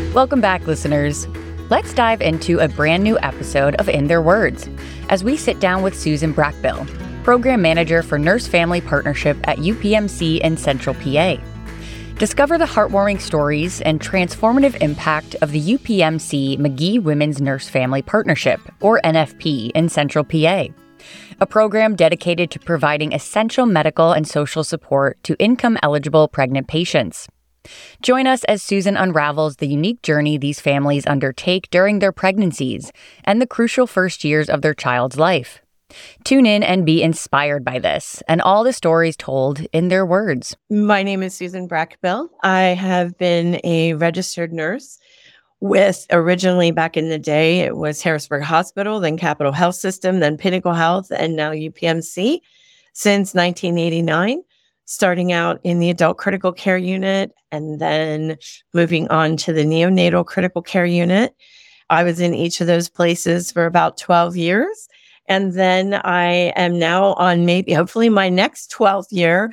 Welcome back, listeners. Let's dive into a brand new episode of In Their Words as we sit down with Susan Brackbill, Program Manager for Nurse Family Partnership at UPMC in Central PA. Discover the heartwarming stories and transformative impact of the UPMC Magee Women's Nurse Family Partnership, or NFP, in Central PA, a program dedicated to providing essential medical and social support to income-eligible pregnant patients. Join us as Susan unravels the unique journey these families undertake during their pregnancies and the crucial first years of their child's life. Tune in and be inspired by this and all the stories told in their words. My name is Susan Brackbill. I have been a registered nurse with, originally back in the day, it was Harrisburg Hospital, then Capital Health System, then Pinnacle Health, and now UPMC since 1989. Starting out in the adult critical care unit and then moving on to the neonatal critical care unit. I was in each of those places for about 12 years. And then I am now on hopefully my next 12th year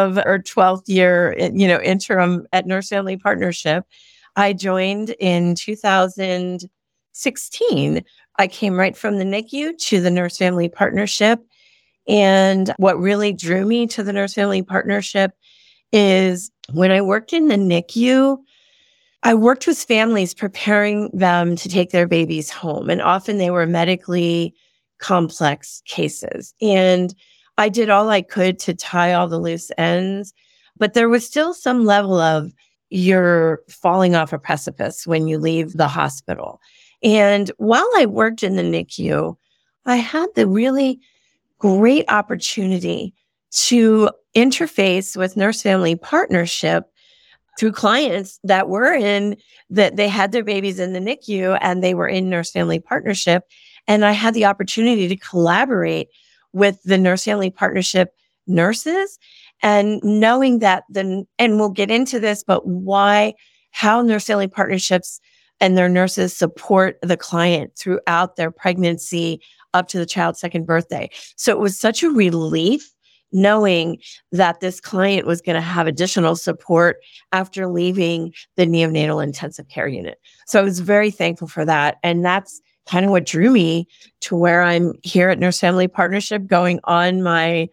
interim at Nurse Family Partnership. I joined in 2016. I came right from the NICU to the Nurse Family Partnership. And what really drew me to the Nurse Family Partnership is when I worked in the NICU, I worked with families preparing them to take their babies home. And often they were medically complex cases. And I did all I could to tie all the loose ends. But there was still some level of you're falling off a precipice when you leave the hospital. And while I worked in the NICU, I had the really great opportunity to interface with Nurse Family Partnership through clients that they had their babies in the NICU and they were in Nurse Family Partnership. And I had the opportunity to collaborate with the Nurse Family Partnership nurses and knowing that and we'll get into this, but how Nurse Family Partnerships and their nurses support the client throughout their pregnancy up to the child's second birthday. So it was such a relief knowing that this client was going to have additional support after leaving the neonatal intensive care unit. So I was very thankful for that. And that's kind of what drew me to where I'm here at Nurse Family Partnership, going on my,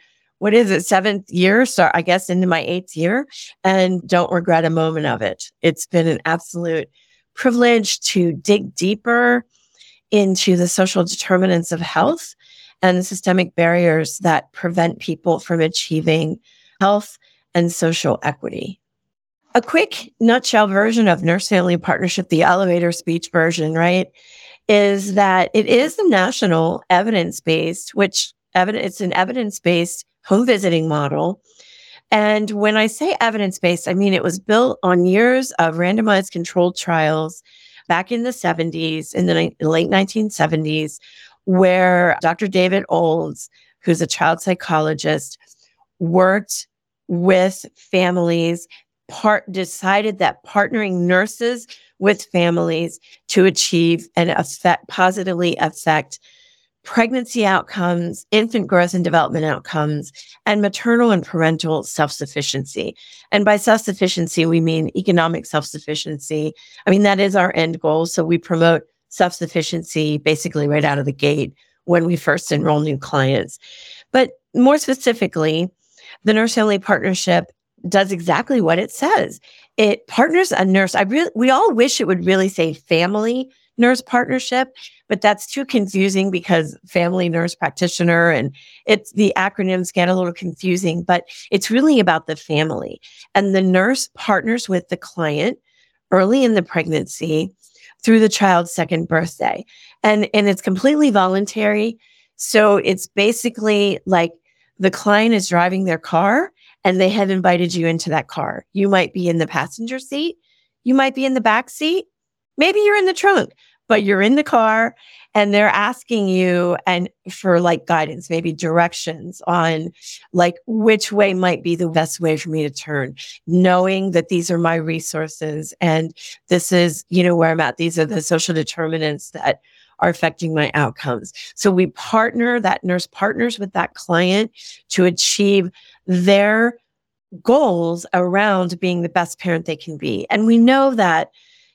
7th year? So I guess into my 8th year, and don't regret a moment of it. It's been an absolute privilege to dig deeper into the social determinants of health and the systemic barriers that prevent people from achieving health and social equity. A quick nutshell version of Nurse Family Partnership, the elevator speech version, right, is that it is a national evidence-based, it's an evidence-based home visiting model. And when I say evidence-based, I mean it was built on years of randomized controlled trials back in the 70s, in the late 1970s, where Dr. David Olds, who's a child psychologist, worked with families, decided that partnering nurses with families to achieve and positively affect pregnancy outcomes, infant growth and development outcomes, and maternal and parental self-sufficiency. And by self-sufficiency, we mean economic self-sufficiency. I mean, that is our end goal. So we promote self-sufficiency basically right out of the gate when we first enroll new clients. But more specifically, the Nurse Family Partnership does exactly what it says. It partners a nurse. We all wish it would really say family nurse partnership, but that's too confusing because family nurse practitioner and the acronyms get a little confusing, but it's really about the family. And the nurse partners with the client early in the pregnancy through the child's second birthday. And it's completely voluntary. So it's basically like the client is driving their car and they have invited you into that car. You might be in the passenger seat. You might be in the back seat. Maybe you're in the trunk, but you're in the car and they're asking you and for guidance, maybe directions on which way might be the best way for me to turn, knowing that these are my resources and this is, where I'm at. These are the social determinants that are affecting my outcomes. So that nurse partners with that client to achieve their goals around being the best parent they can be. And we know that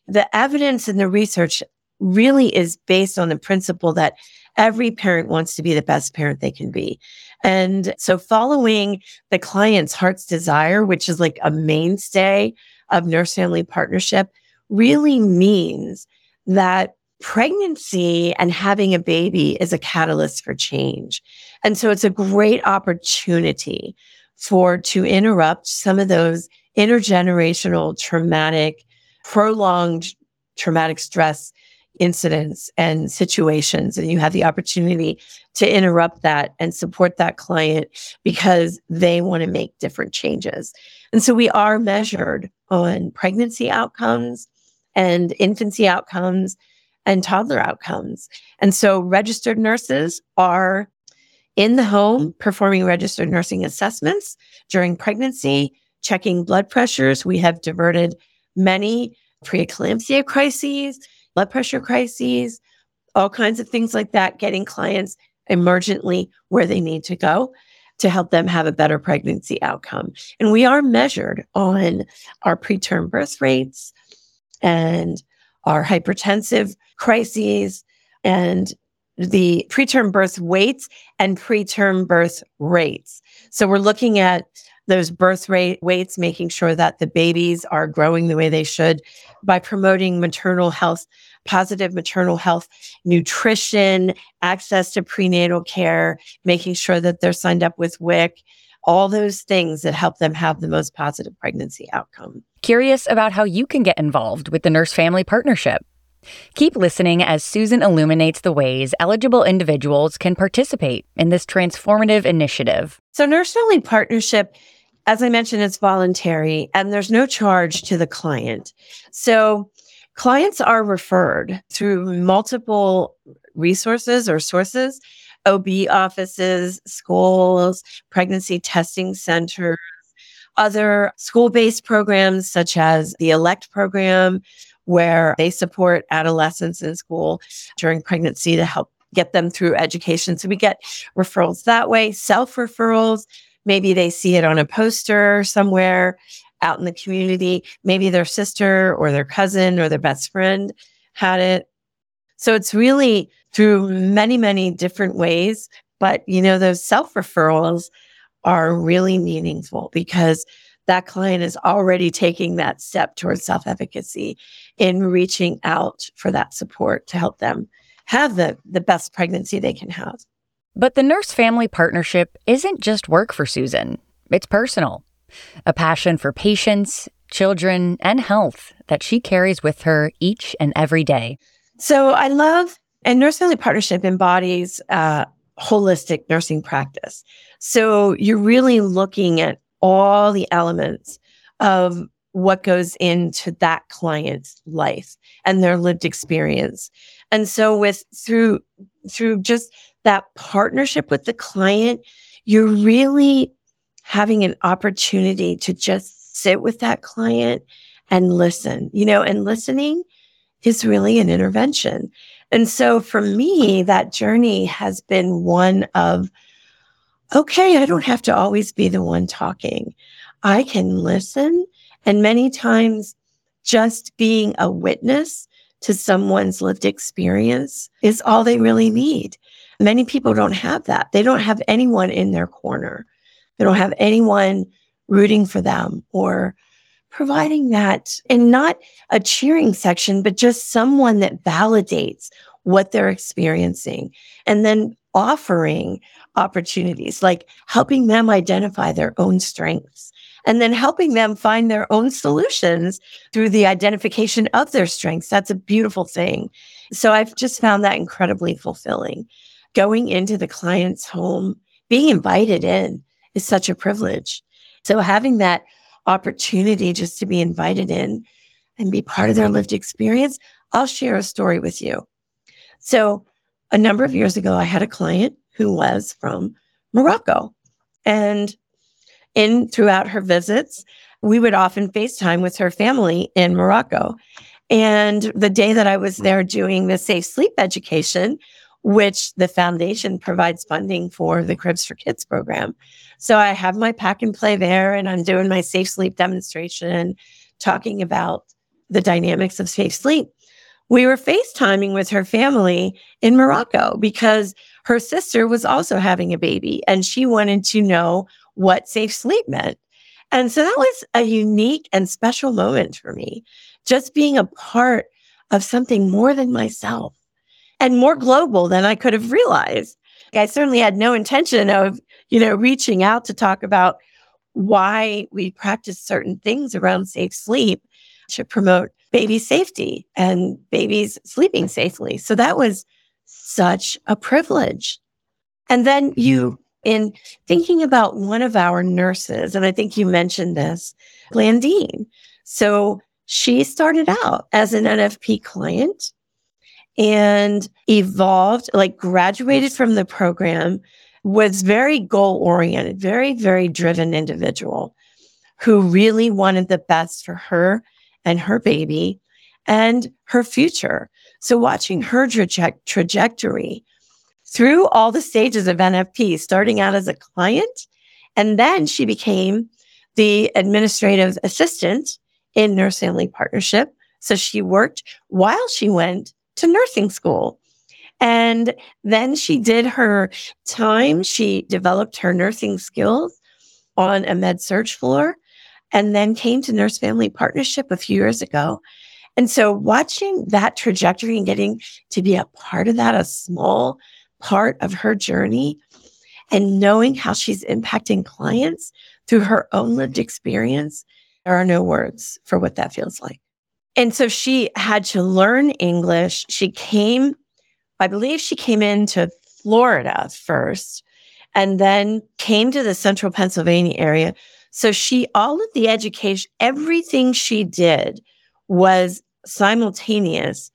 the evidence and the research really is based on the principle that every parent wants to be the best parent they can be. And so following the client's heart's desire, which is like a mainstay of nurse family partnership, really means that pregnancy and having a baby is a catalyst for change. And so it's a great opportunity to interrupt some of those intergenerational prolonged traumatic stress incidents and situations. And you have the opportunity to interrupt that and support that client because they want to make different changes. And so we are measured on pregnancy outcomes and infancy outcomes and toddler outcomes. And so registered nurses are in the home performing registered nursing assessments during pregnancy, checking blood pressures. We have diverted many preeclampsia crises, blood pressure crises, all kinds of things like that, getting clients emergently where they need to go to help them have a better pregnancy outcome. And we are measured on our preterm birth rates and our hypertensive crises and the preterm birth weights and preterm birth rates. So we're looking at those birth rate weights, making sure that the babies are growing the way they should by promoting maternal health, positive maternal health, nutrition, access to prenatal care, making sure that they're signed up with WIC, all those things that help them have the most positive pregnancy outcome. Curious about how you can get involved with the Nurse Family Partnership? Keep listening as Susan illuminates the ways eligible individuals can participate in this transformative initiative. So Nurse Family Partnership, as I mentioned, it's voluntary and there's no charge to the client. So clients are referred through multiple resources or sources, OB offices, schools, pregnancy testing centers, other school-based programs such as the ELECT program, where they support adolescents in school during pregnancy to help get them through education. So we get referrals that way, self-referrals. Maybe they see it on a poster somewhere out in the community. Maybe their sister or their cousin or their best friend had it. So it's really through many, many different ways. But, those self-referrals are really meaningful because that client is already taking that step towards self-efficacy in reaching out for that support to help them have the best pregnancy they can have. But the Nurse Family Partnership isn't just work for Susan. It's personal. A passion for patients, children, and health that she carries with her each and every day. So and Nurse Family Partnership embodies holistic nursing practice. So you're really looking at all the elements of what goes into that client's life and their lived experience. And so through just that partnership with the client, you're really having an opportunity to just sit with that client and listen, and listening is really an intervention. And so for me, that journey has been one of, okay, I don't have to always be the one talking. I can listen. And many times just being a witness to someone's lived experience is all they really need. Many people don't have that. They don't have anyone in their corner. They don't have anyone rooting for them or providing that, and not a cheering section, but just someone that validates what they're experiencing and then offering opportunities, like helping them identify their own strengths and then helping them find their own solutions through the identification of their strengths. That's a beautiful thing. So I've just found that incredibly fulfilling. Going into the client's home, being invited in is such a privilege. So having that opportunity just to be invited in and be part of their lived experience, I'll share a story with you. So a number of years ago, I had a client who was from Morocco. And throughout her visits, we would often FaceTime with her family in Morocco. And the day that I was there doing the safe sleep education, which the foundation provides funding for the Cribs for Kids program. So I have my pack and play there and I'm doing my safe sleep demonstration, talking about the dynamics of safe sleep, we were FaceTiming with her family in Morocco because her sister was also having a baby and she wanted to know what safe sleep meant. And so that was a unique and special moment for me, just being a part of something more than myself and more global than I could have realized. I certainly had no intention of, reaching out to talk about why we practice certain things around safe sleep to promote baby safety and babies sleeping safely. So that was such a privilege. And then in thinking about one of our nurses, and I think you mentioned this, Blandine. So she started out as an NFP client and evolved, graduated from the program, was very goal-oriented, very, very driven individual who really wanted the best for her and her baby and her future. So watching her trajectory through all the stages of NFP, starting out as a client, and then she became the administrative assistant in Nurse Family Partnership. So she worked while she went to nursing school. And then she did her time. She developed her nursing skills on a med surg floor and then came to Nurse Family Partnership a few years ago. And so watching that trajectory and getting to be a part of that, a small part of her journey, and knowing how she's impacting clients through her own lived experience, there are no words for what that feels like. And so she had to learn English. I believe she came into Florida first and then came to the central Pennsylvania area. So all of the education, everything she did was simultaneously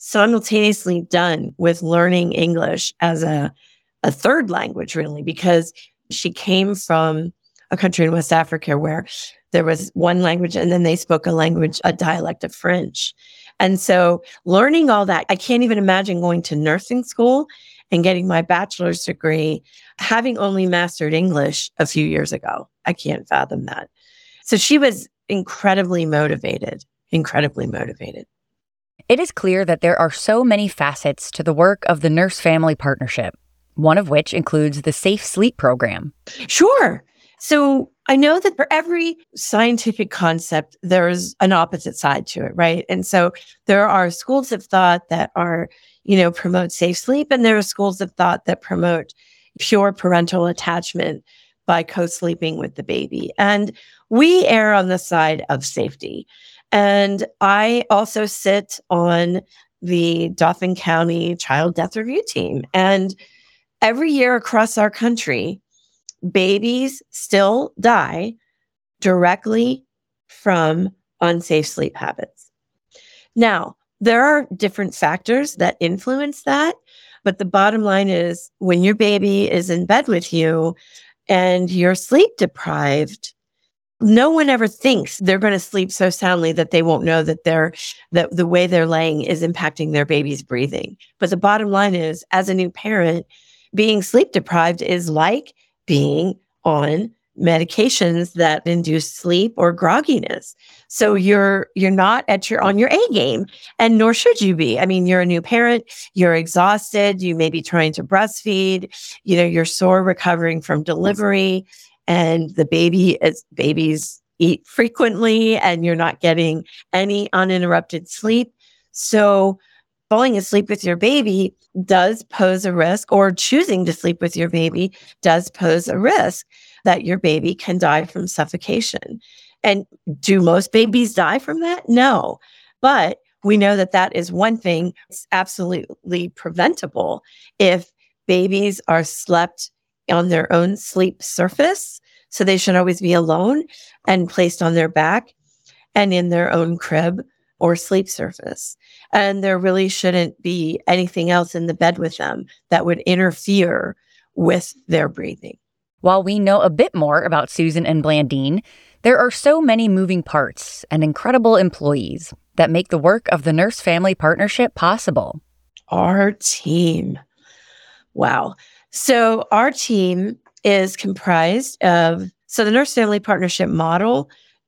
done with learning English as a third language, really, because she came from a country in West Africa where there was one language and then they spoke a dialect of French. And so learning all that, I can't even imagine going to nursing school and getting my bachelor's degree, having only mastered English a few years ago. I can't fathom that. So she was incredibly motivated. It is clear that there are so many facets to the work of the Nurse Family Partnership, one of which includes the Safe Sleep Program. Sure. So I know that for every scientific concept, there's an opposite side to it, right? And so there are schools of thought that promote safe sleep, and there are schools of thought that promote pure parental attachment by co-sleeping with the baby. And we err on the side of safety. And I also sit on the Dauphin County Child Death Review team. And every year across our country, babies still die directly from unsafe sleep habits. Now, there are different factors that influence that, but the bottom line is when your baby is in bed with you and you're sleep deprived, no one ever thinks they're going to sleep so soundly that they won't know that the way they're laying is impacting their baby's breathing. But the bottom line is, as a new parent, being sleep deprived is like being on medications that induce sleep or grogginess. So you're not on your A game, and nor should you be. I mean, you're a new parent, you're exhausted, you may be trying to breastfeed, you're sore recovering from delivery, and babies eat frequently, and you're not getting any uninterrupted sleep. So falling asleep with your baby does pose a risk, or choosing to sleep with your baby does pose a risk that your baby can die from suffocation. And do most babies die from that? No. But we know that that is one thing. It's absolutely preventable if babies are slept on their own sleep surface. So they should always be alone and placed on their back and in their own crib or sleep surface. And there really shouldn't be anything else in the bed with them that would interfere with their breathing. While we know a bit more about Susan and Blandine, there are so many moving parts and incredible employees that make the work of the Nurse Family Partnership possible. Our team. Wow. So our team is comprised of, the Nurse Family Partnership model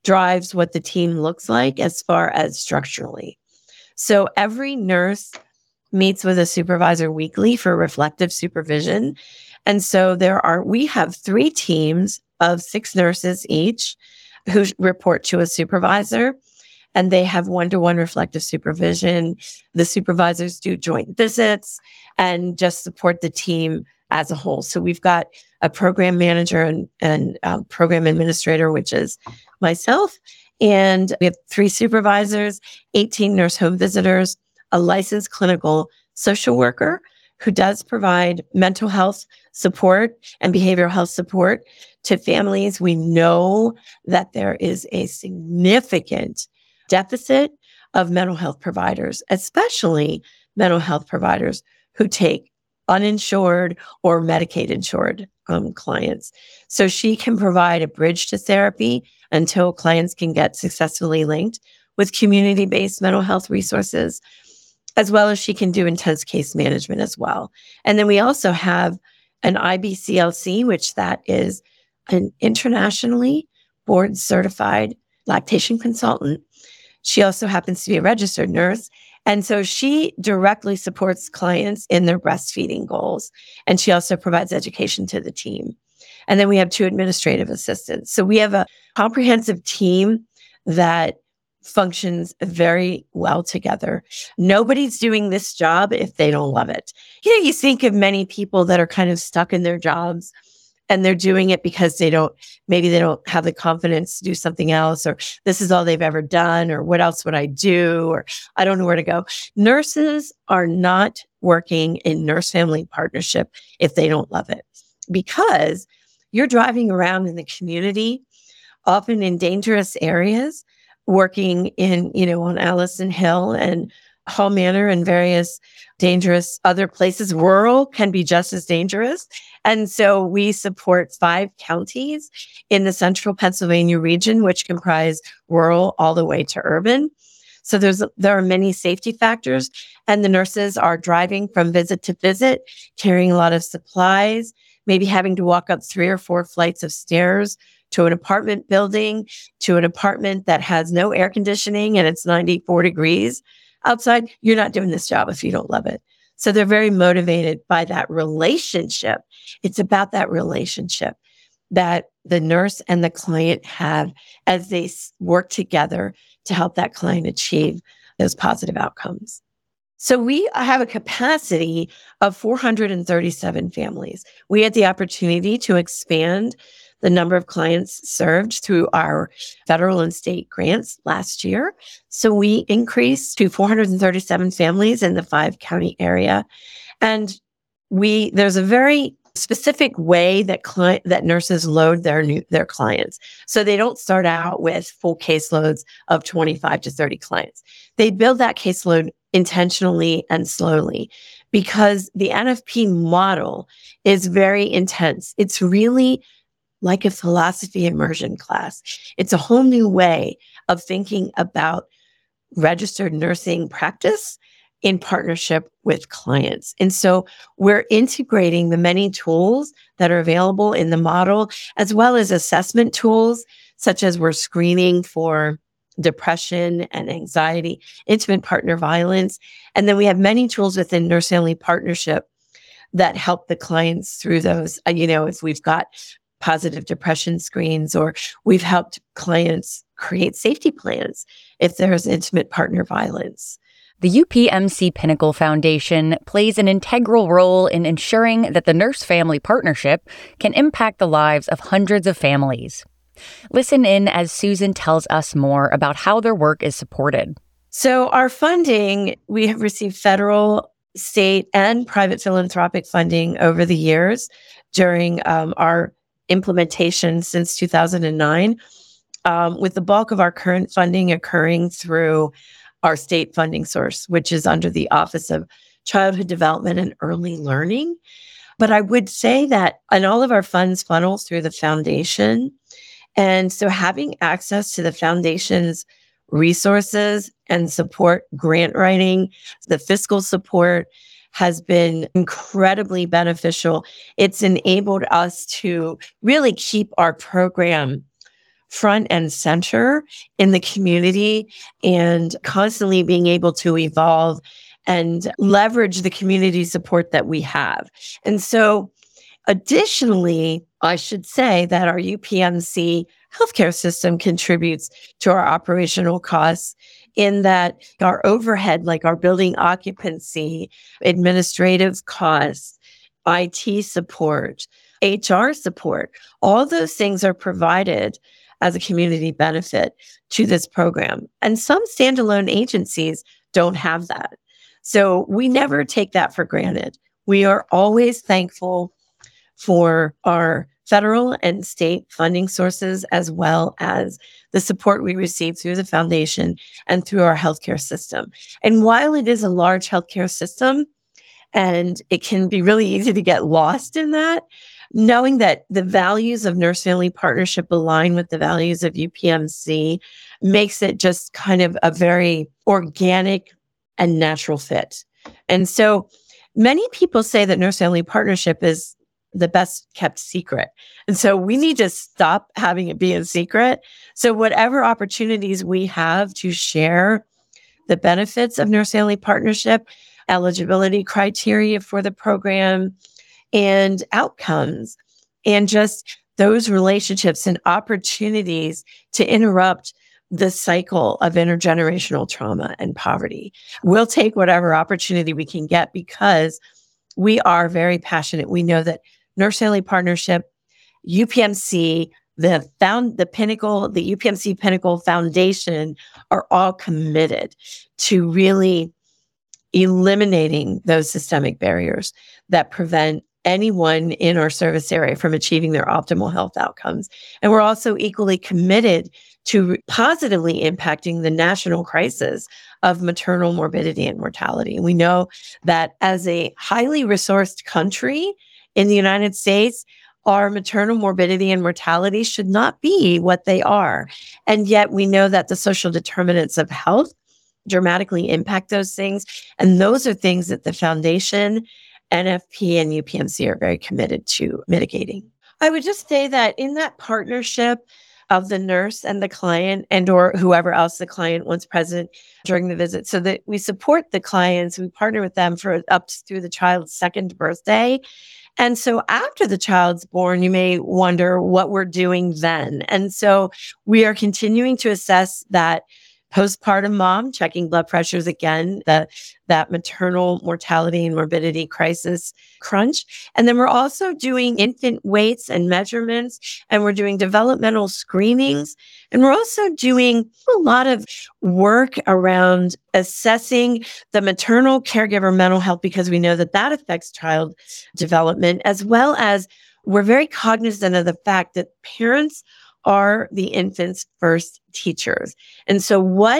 drives what the team looks like as far as structurally. So every nurse meets with a supervisor weekly for reflective supervision. And so we have 3 teams of 6 nurses each who report to a supervisor, and they have one-to-one reflective supervision. The supervisors do joint visits and just support the team as a whole. So we've got a program manager and program administrator, which is myself. And we have 3 supervisors, 18 nurse home visitors, a licensed clinical social worker who does provide mental health support and behavioral health support to families. We know that there is a significant deficit of mental health providers, especially mental health providers who take uninsured or Medicaid insured clients. So she can provide a bridge to therapy until clients can get successfully linked with community-based mental health resources, as well as she can do intense case management as well. And then we also have an IBCLC, which that is an internationally board certified lactation consultant. She also happens to be a registered nurse. And so she directly supports clients in their breastfeeding goals. And she also provides education to the team. And then we have 2 administrative assistants. So we have a comprehensive team that functions very well together. Nobody's doing this job if they don't love it. You think of many people that are kind of stuck in their jobs and they're doing it because maybe they don't have the confidence to do something else, or this is all they've ever done, or what else would I do, or I don't know where to go. Nurses are not working in nurse-family partnership if they don't love it, because you're driving around in the community, often in dangerous areas, working on Allison Hill and Hall Manor and various dangerous other places. Rural can be just as dangerous. And so we support 5 counties in the central Pennsylvania region, which comprise rural all the way to urban. So there are many safety factors, and the nurses are driving from visit to visit, carrying a lot of supplies, maybe having to walk up 3 or 4 flights of stairs to an apartment building, to an apartment that has no air conditioning and it's 94 degrees outside. You're not doing this job if you don't love it. So they're very motivated by that relationship. It's about that relationship that the nurse and the client have as they work together to help that client achieve those positive outcomes. So we have a capacity of 437 families. We had the opportunity to expand the number of clients served through our federal and state grants last year. So we increased to 437 families in the 5-county area. And there's a very specific way that nurses load their clients. So they don't start out with full caseloads of 25 to 30 clients. They build that caseload intentionally and slowly, because the NFP model is very intense. It's really like a philosophy immersion class. It's a whole new way of thinking about registered nursing practice in partnership with clients. And so we're integrating the many tools that are available in the model, as well as assessment tools, such as we're screening for depression and anxiety, intimate partner violence. And then we have many tools within Nurse Family Partnership that help the clients through those. If we've got positive depression screens, or we've helped clients create safety plans if there's intimate partner violence. The UPMC Pinnacle Foundation plays an integral role in ensuring that the Nurse Family Partnership can impact the lives of hundreds of families. Listen in as Susan tells us more about how their work is supported. So our funding, we have received federal, state, and private philanthropic funding over the years during our implementation since 2009, with the bulk of our current funding occurring through our state funding source, which is under the Office of Childhood Development and Early Learning. But I would say that in all of our funds funnels through the foundation. And so having access to the foundation's resources and support, grant writing, the fiscal support, has been incredibly beneficial. It's enabled us to really keep our program front and center in the community and constantly being able to evolve and leverage the community support that we have. And so additionally, I should say that our UPMC healthcare system contributes to our operational costs in that our overhead, like our building occupancy, administrative costs, IT support, HR support, all those things are provided as a community benefit to this program. And some standalone agencies don't have that. So we never take that for granted. We are always thankful for our federal and state funding sources, as well as the support we receive through the foundation and through our healthcare system. And while it is a large healthcare system, and it can be really easy to get lost in that, knowing that the values of Nurse Family Partnership align with the values of UPMC makes it just kind of a very organic and natural fit. And so many people say that Nurse Family Partnership is the best kept secret. And so we need to stop having it be a secret. So whatever opportunities we have to share the benefits of Nurse Family Partnership, eligibility criteria for the program, and outcomes, and just those relationships and opportunities to interrupt the cycle of intergenerational trauma and poverty. We'll take whatever opportunity we can get because we are very passionate. We know that Nurse Family Partnership, UPMC, the UPMC Pinnacle Foundation are all committed to really eliminating those systemic barriers that prevent anyone in our service area from achieving their optimal health outcomes. And we're also equally committed to positively impacting the national crisis of maternal morbidity and mortality. We know that as a highly resourced country in the United States, our maternal morbidity and mortality should not be what they are. And yet we know that the social determinants of health dramatically impact those things. And those are things that the foundation, NFP, and UPMC are very committed to mitigating. I would just say that in that partnership of the nurse and the client and or whoever else the client wants present during the visit, so that we support the clients, we partner with them for up through the child's second birthday. And so after the child's born, you may wonder what we're doing then. And so we are continuing to assess that postpartum mom, checking blood pressures again, that maternal mortality and morbidity crisis crunch. And then we're also doing infant weights and measurements, and we're doing developmental screenings. And we're also doing a lot of work around assessing the maternal caregiver mental health, because we know that that affects child development, as well as we're very cognizant of the fact that parents are the infant's first teachers. And so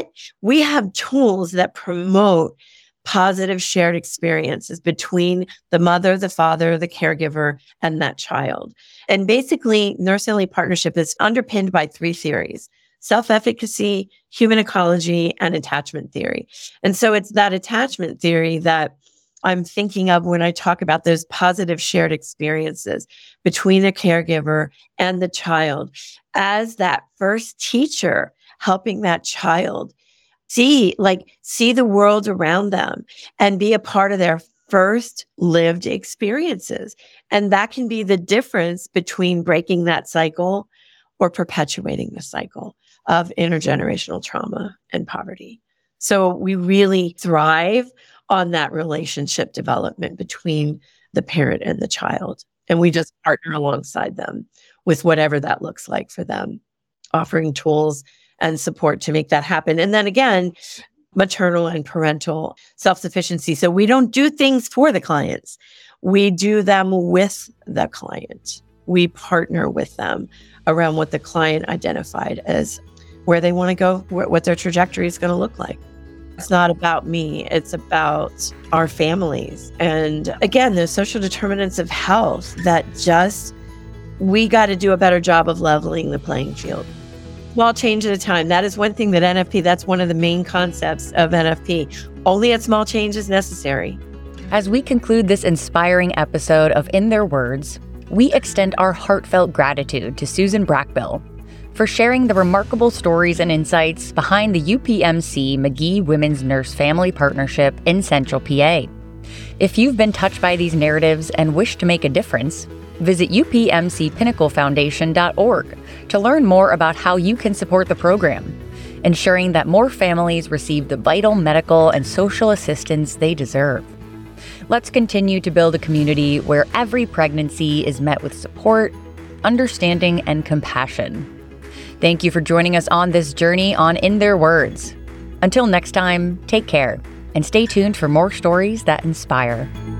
we have tools that promote positive shared experiences between the mother, the father, the caregiver, and that child. And basically, Nurse Family Partnership is underpinned by three theories: self-efficacy, human ecology, and attachment theory. And so it's that attachment theory that I'm thinking of when I talk about those positive shared experiences between the caregiver and the child, as that first teacher helping that child see the world around them and be a part of their first lived experiences. And that can be the difference between breaking that cycle or perpetuating the cycle of intergenerational trauma and poverty. So we really thrive on that relationship development between the parent and the child. And we just partner alongside them with whatever that looks like for them, offering tools and support to make that happen. And then again, maternal and parental self-sufficiency. So we don't do things for the clients. We do them with the client. We partner with them around what the client identified as where they want to go, what their trajectory is going to look like. It's not about me. It's about our families. And again, the social determinants of health that we got to do a better job of leveling the playing field. Small change at a time. That is one thing that NFP, that's one of the main concepts of NFP. Only a small change is necessary. As we conclude this inspiring episode of In Their Words, we extend our heartfelt gratitude to Susan Brackbill. for sharing the remarkable stories and insights behind the UPMC Magee Women's Nurse Family Partnership in Central PA. If you've been touched by these narratives and wish to make a difference, visit upmcpinnaclefoundation.org to learn more about how you can support the program, ensuring that more families receive the vital medical and social assistance they deserve. Let's continue to build a community where every pregnancy is met with support, understanding, and compassion. Thank you for joining us on this journey on In Their Words. Until next time, take care and stay tuned for more stories that inspire.